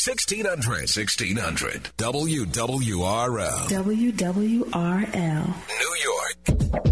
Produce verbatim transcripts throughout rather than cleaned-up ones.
sixteen hundred. sixteen hundred. W W R L. W W R L. New York.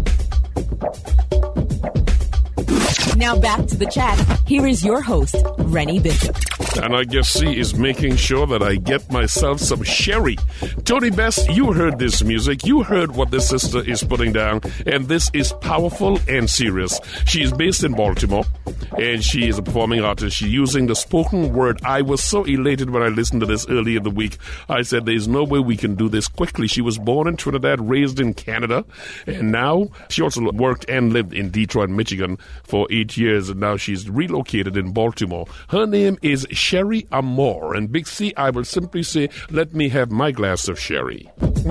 Now back to the chat. Here is your host, Rennie Bishop. And I guess she is making sure that I get myself some sherry. Tony Best, you heard this music. You heard what this sister is putting down. And this is powerful and serious. She is based in Baltimore. And she is a performing artist. She's using the spoken word. I was so elated when I listened to this earlier in the week. I said, there's no way we can do this quickly. She was born in Trinidad, raised in Canada. And now she also worked and lived in Detroit, Michigan for eight years. And now she's relocated in Baltimore. Her name is Sherry Amore. And Big C, I will simply say, let me have my glass of sherry.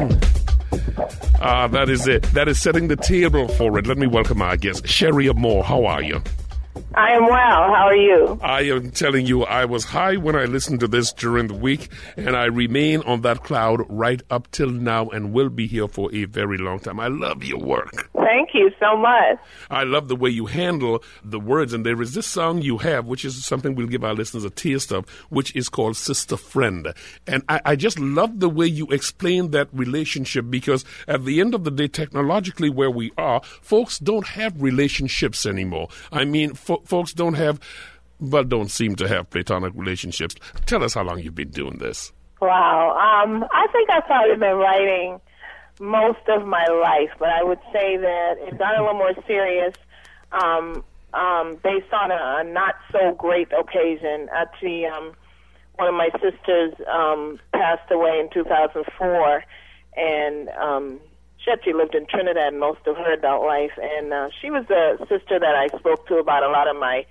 Mm. Ah, that is it. That is setting the table for it. Let me welcome our guest, Sherry Amore. How are you? I am well. How are you? I am telling you, I was high when I listened to this during the week, and I remain on that cloud right up till now and will be here for a very long time. I love your work. Thank you so much. I love the way you handle the words, and there is this song you have, which is something we'll give our listeners a taste of, which is called Sister Friend. And I, I just love the way you explain that relationship, because at the end of the day, technologically where we are, folks don't have relationships anymore. I mean, fo- folks don't have, well, don't seem to have platonic relationships. Tell us how long you've been doing this. Wow. Um, I think I've probably been writing most of my life, but I would say that it got a little more serious um, um, based on a, a not-so-great occasion. Actually, um, one of my sisters um, passed away in two thousand four, and um, she actually lived in Trinidad most of her adult life, and uh, she was a sister that I spoke to about a lot of my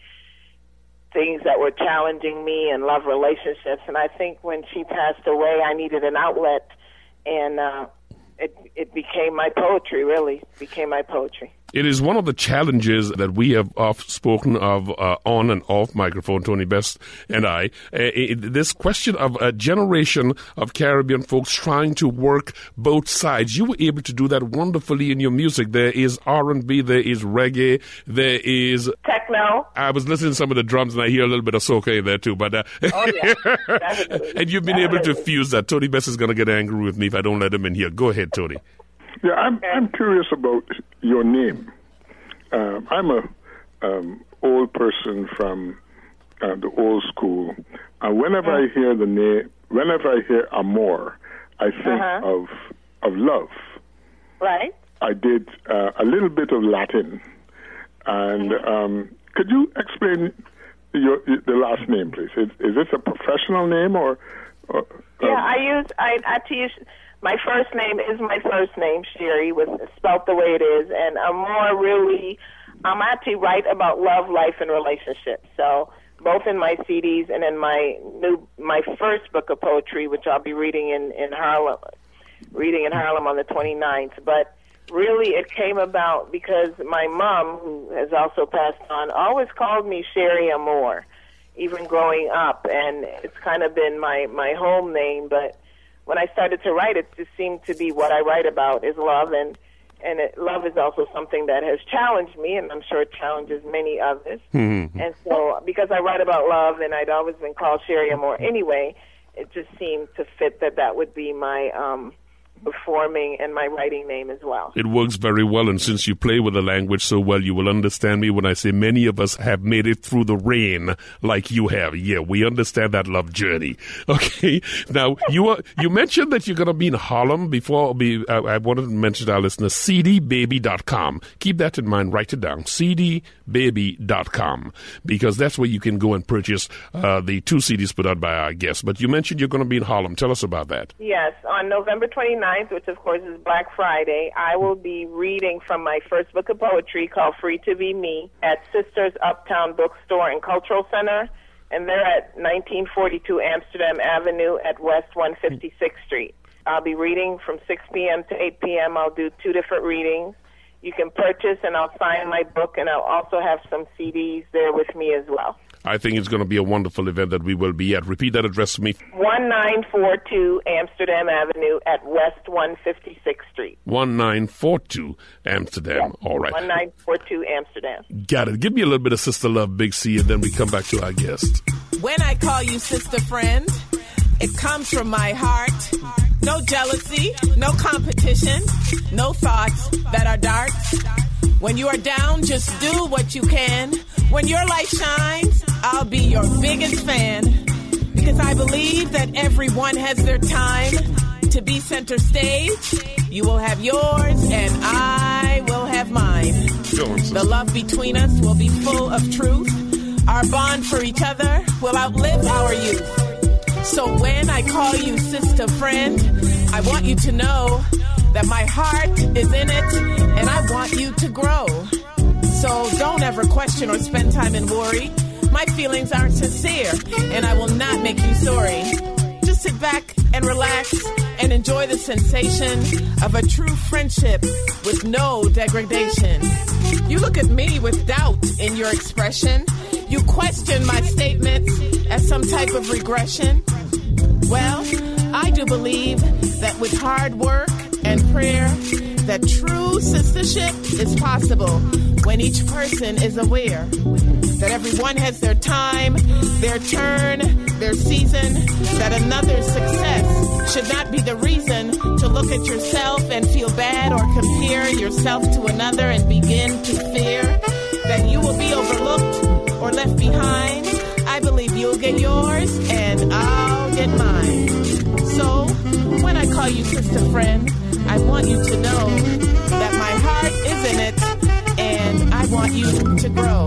things that were challenging me and love relationships, and I think when she passed away, I needed an outlet, and uh, it, it became my poetry, really, became my poetry. It is one of the challenges that we have oft spoken of uh, on and off microphone, Tony Best and I. Uh, it, this question of a generation of Caribbean folks trying to work both sides. You were able to do that wonderfully in your music. There is R and B, there is reggae, there is techno. I was listening to some of the drums and I hear a little bit of soca in there too. But uh, oh yeah, definitely. And you've been definitely. able to fuse that. Tony Best is going to get angry with me if I don't let him in here. Go ahead, Tony. Yeah, I'm I'm curious about your name. Uh, I'm a um, old person from uh, the old school. Uh, whenever I hear the name, whenever I hear Amor, I think uh-huh. of of love. Right. I did uh, a little bit of Latin, and um, could you explain your the last name, please? Is, is this a professional name or? or um, yeah, I use I actually use. My first name is my first name, Sherry, with spelt the way it is, and I'm more really, I'm actually write about love, life, and relationships. So both in my C Ds and in my new, my first book of poetry, which I'll be reading in, in Harlem, reading in Harlem on the twenty-ninth. But really, it came about because my mom, who has also passed on, always called me Sherry Amore, even growing up, and it's kind of been my my home name, but when I started to write, it just seemed to be what I write about is love, and and it, love is also something that has challenged me, and I'm sure it challenges many others. Mm-hmm. And so, because I write about love, and I'd always been called Sherry Amore anyway, it just seemed to fit that that would be my um, performing and my writing name as well. It works very well, and since you play with the language so well, you will understand me when I say many of us have made it through the rain like you have. Yeah, we understand that love journey. Okay, now you are, you mentioned that you're going to be in Harlem. Before be, uh, I wanted to mention to our listeners, c d baby dot com. Keep that in mind. Write it down, c d baby dot com, because that's where you can go and purchase uh, the two C Ds put out by our guests. But you mentioned you're going to be in Harlem. Tell us about that. Yes, on November twenty-ninth, which of course is Black Friday, I will be reading from my first book of poetry called Free to Be Me at Sisters Uptown Bookstore and Cultural Center, and they're at nineteen forty-two Amsterdam Avenue at West one hundred fifty-sixth Street. I'll be reading from six p.m. to eight p.m. I'll do two different readings. You can purchase, and I'll sign my book, and I'll also have some C Ds there with me as well. I think it's going to be a wonderful event that we will be at. Repeat that address to me. nineteen forty-two Amsterdam Avenue at West one hundred fifty-sixth Street. nineteen forty-two Amsterdam. Yes. All right. nineteen forty-two Amsterdam. Got it. Give me a little bit of Sister Love, Big C, and then we come back to our guest. When I call you sister friend, It comes from my heart. No jealousy, no competition, no thoughts that are darts. When you are down, just do what you can. When your light shines, I'll be your biggest fan. Because I believe that everyone has their time to be center stage. You will have yours and I will have mine. The love between us will be full of truth. Our bond for each other will outlive our youth. So when I call you sister friend, I want you to know that my heart is in it and I want you to grow. So don't ever question or spend time in worry. My feelings are sincere and I will not make you sorry. Just sit back and relax and enjoy the sensation of a true friendship with no degradation. You look at me with doubt in your expression. You question my statements as some type of regression. Well, I do believe that with hard work and prayer, that true sistership is possible when each person is aware that everyone has their time, their turn, their season, that another's success should not be the reason to look at yourself and feel bad or compare yourself to another and begin to fear that you will be overlooked or left behind. I believe you'll get yours and I'll get mine. So when I call you sister friend, I want you to know that my heart is in it and I want you to grow.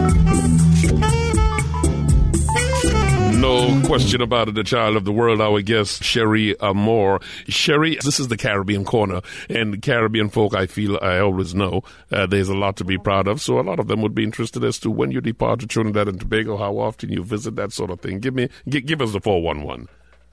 No question about it, the child of the world, our guest, Sherry Amore. Sherry, this is the Caribbean Corner, and Caribbean folk, I feel, I always know, uh, there's a lot to be proud of, so a lot of them would be interested as to when you depart to Trinidad and Tobago, how often you visit, that sort of thing. Give me, give, give us the four one one.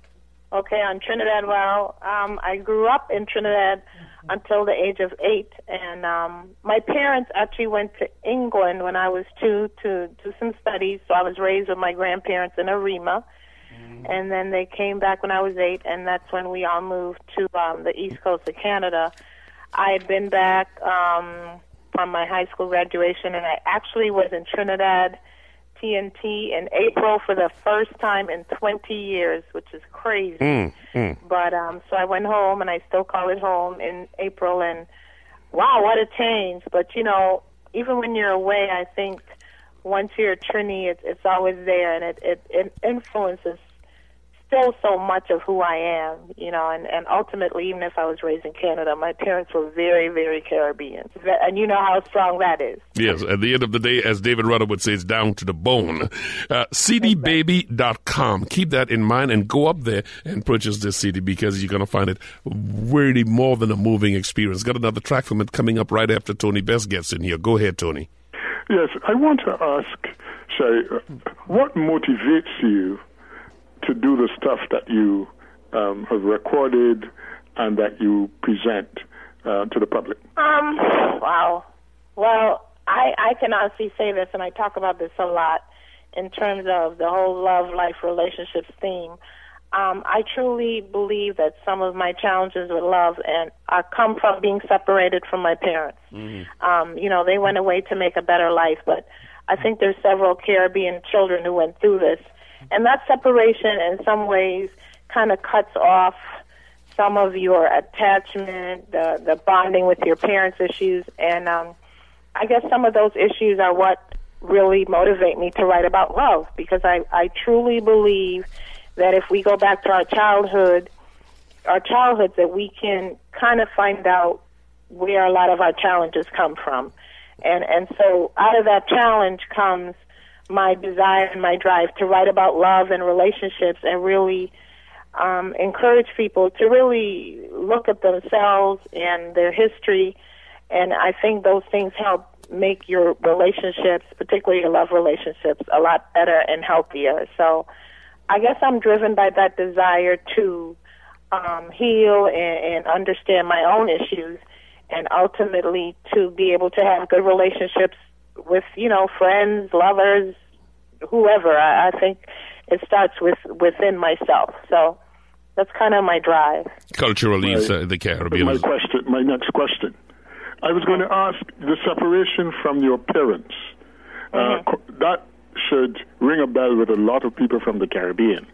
Okay, on Trinidad, well, um, I grew up in Trinidad until the age of eight, and um, my parents actually went to England when I was two to do some studies, so I was raised with my grandparents in Arima, mm-hmm. and then they came back when I was eight, and that's when we all moved to um, the east coast of Canada. I had been back um, from my high school graduation, and I actually was in Trinidad T N T in April for the first time in twenty years, which is crazy. Mm, mm. But um, so I went home, and I still call it home in April, and wow, what a change. But, you know, even when you're away, I think once you're a Trini, it's, it's always there, and it, it, it influences still so much of who I am, you know, and, and ultimately, even if I was raised in Canada, my parents were very, very Caribbean. And you know how strong that is. Yes, at the end of the day, as David Rudder would say, it's down to the bone. Uh, C D baby dot com. Keep that in mind and go up there and purchase this C D because you're going to find it really more than a moving experience. Got another track from it coming up right after Tony Best gets in here. Go ahead, Tony. Yes, I want to ask, Shay, what motivates you to do the stuff that you um, have recorded and that you present uh, to the public? Um, wow. Well, I, I can honestly say this, and I talk about this a lot in terms of the whole love, life, relationships theme. Um, I truly believe that some of my challenges with love and are come from being separated from my parents. Mm-hmm. Um, you know, they went away to make a better life, but I think there's several Caribbean children who went through this. And that separation in some ways kind of cuts off some of your attachment, the, the bonding with your parents issues. And um, I guess some of those issues are what really motivate me to write about love, because I, I truly believe that if we go back to our childhood, our childhoods, that we can kind of find out where a lot of our challenges come from. And, and so out of that challenge comes my desire and my drive to write about love and relationships and really um, encourage people to really look at themselves and their history. And I think those things help make your relationships, particularly your love relationships, a lot better and healthier. So I guess I'm driven by that desire to um, heal and, and understand my own issues, and ultimately to be able to have good relationships with, you know, friends, lovers, whoever. I, I think it starts with within myself. So that's kind of my drive. Culturally, my, uh, the Caribbean. My question, my next question. I was going to ask the separation from your parents. Uh, mm-hmm. That should ring a bell with a lot of people from the Caribbean.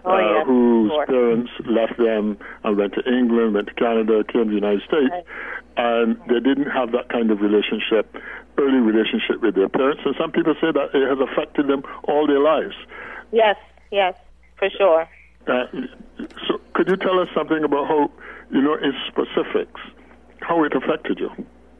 oh, yeah. uh, whose sure. parents left them and went to England, went to Canada, came to the United States, right. and they didn't have that kind of relationship, early relationship with their parents. And some people say that it has affected them all their lives. Yes, yes, for sure. Uh, so could you tell us something about how, you know, in specifics, how it affected you?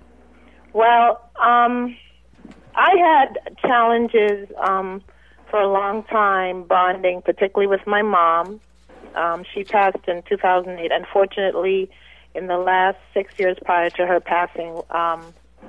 Well, um, I had challenges um, for a long time bonding, particularly with my mom. Um, she passed in two thousand eight. Unfortunately, in the last six years prior to her passing, um,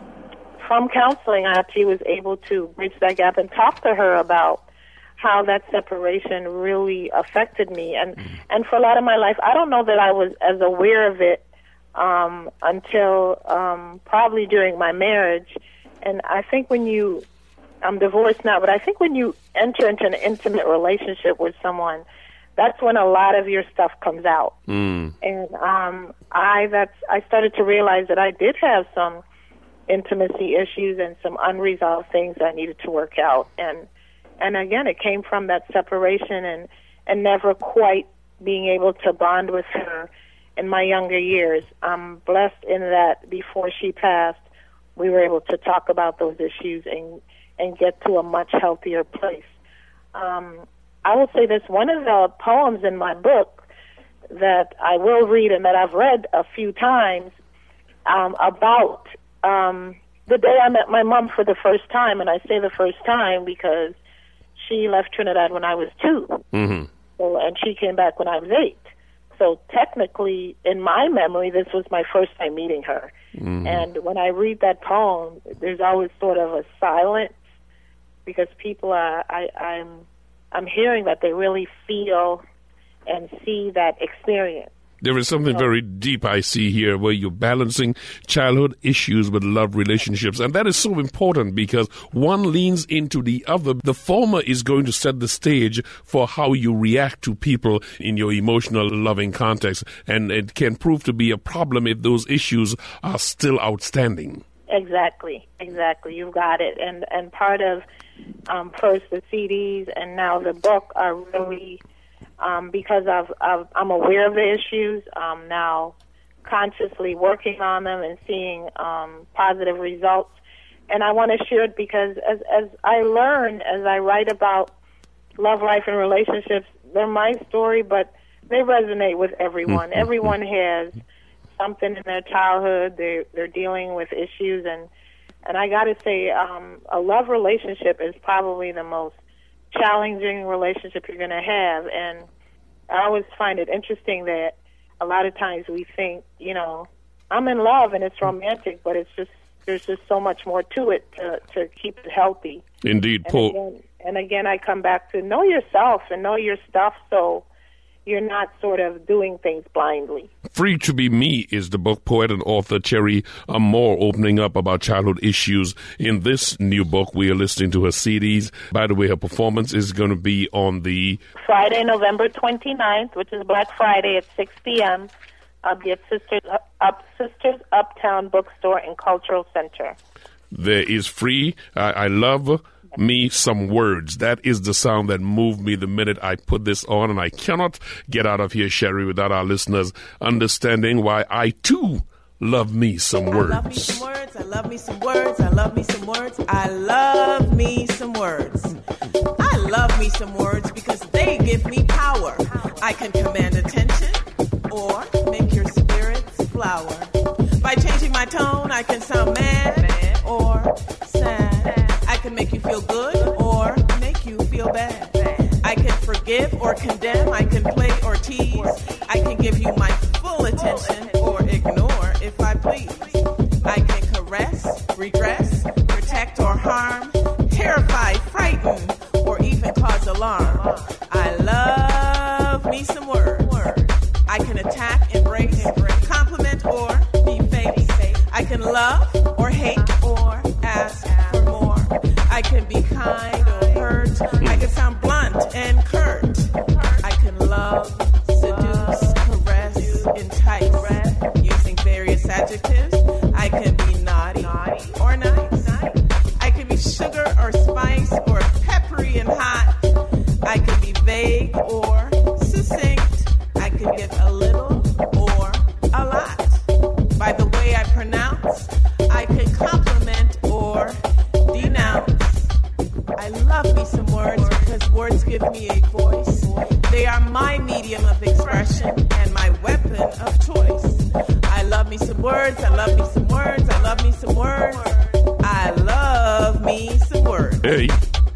from counseling, I actually was able to bridge that gap and talk to her about how that separation really affected me. And, and for a lot of my life, I don't know that I was as aware of it um, until um, probably during my marriage. And I think when you, I'm divorced now, but I think when you enter into an intimate relationship with someone, that's when a lot of your stuff comes out. Mm. And um, I, that's, I started to realize that I did have some intimacy issues and some unresolved things I needed to work out. And And again, it came from that separation and, and never quite being able to bond with her in my younger years. I'm blessed in that before she passed, we were able to talk about those issues and, and get to a much healthier place. Um, I will say this, one of the poems in my book that I will read and that I've read a few times um, about um, the day I met my mom for the first time, and I say the first time because she left Trinidad when I was two, mm-hmm. so, and she came back when I was eight. So technically, in my memory, this was my first time meeting her. Mm-hmm. And when I read that poem, there's always sort of a silence because people are, I, I'm, I'm hearing that they really feel and see that experience. There is something very deep I see here where you're balancing childhood issues with love relationships. And that is so important because one leans into the other. The former is going to set the stage for how you react to people in your emotional, loving context. And it can prove to be a problem if those issues are still outstanding. Exactly, exactly. You've got it. And, and part of um, first the C Ds and now the book are really... Um, because I've, I've, I'm aware of the issues, um, now consciously working on them and seeing um, positive results. And I want to share it because as, as I learn, as I write about love, life, and relationships, they're my story, but they resonate with everyone. Everyone has something in their childhood. They're, they're dealing with issues. And, and I got to say, um, a love relationship is probably the most challenging relationship you're going to have. And I always find it interesting that a lot of times we think, you know, I'm in love and it's romantic, but it's just, there's just so much more to it to, to keep it healthy. Indeed, and Paul. Again, and again, I come back to know yourself and know your stuff so you're not sort of doing things blindly. Free to Be Me is the book. Poet and author Cherry Amoore opening up about childhood issues in this new book. We are listening to her C Ds. By the way, her performance is going to be on the... Friday, November twenty-ninth, which is Black Friday at six p.m. I'll be at Sisters, Up, Sisters Uptown Bookstore and Cultural Center. There is Free. I, I love... me some words. That is the sound that moved me the minute I put this on, and I cannot get out of here, Sherry, without our listeners understanding why I too love me some words. I love me some words. I love me some words. I love me some words. I love me some words. I love me some words because they give me power. I can command attention or make your spirits flower. By changing my tone, I can sound mad or sad. I can make you feel good or make you feel bad. I can forgive or condemn. I can play or tease. I can give you my full attention or ignore if I please. I can caress, regress, protect or harm, terrify, frighten, or even cause alarm. I love me some words. I can attack, embrace, compliment, or be fake. I can love or hate or ask for more. I can be kind or hurt. I can sound blunt and curt. I can love, seduce, caress, entice. Using various adjectives, I can be naughty or nice. I can be sugar or spice or peppery and hot. I can be vague or my medium of expression and my weapon of choice. I love me some words, I love me some words, I love me some words. I love me some words. Hey.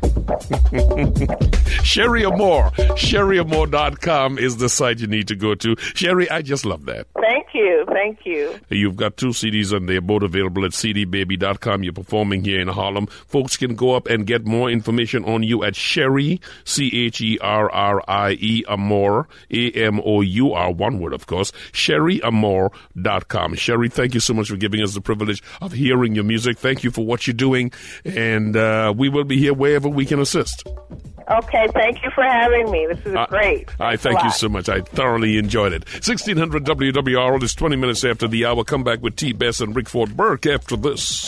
Sherry Amore. Sherry Amore dot com is the site you need to go to. Sherry, I just love that. Thank you. Thank you. You've got two C Ds and they're both available at c d baby dot com. You're performing here in Harlem. Folks can go up and get more information on you at Sherry, C H E R R I E, Amore, A M O U R, one word, of course, Sherry Amore dot com. Sherry, thank you so much for giving us the privilege of hearing your music. Thank you for what you're doing. And uh, we will be here wherever we can assist. Okay, thank you for having me. This is uh, great. I thank you so much. I thoroughly enjoyed it. sixteen hundred W W R L is twenty minutes after the hour. Come back with T. Bess and Rick Ford Burke after this.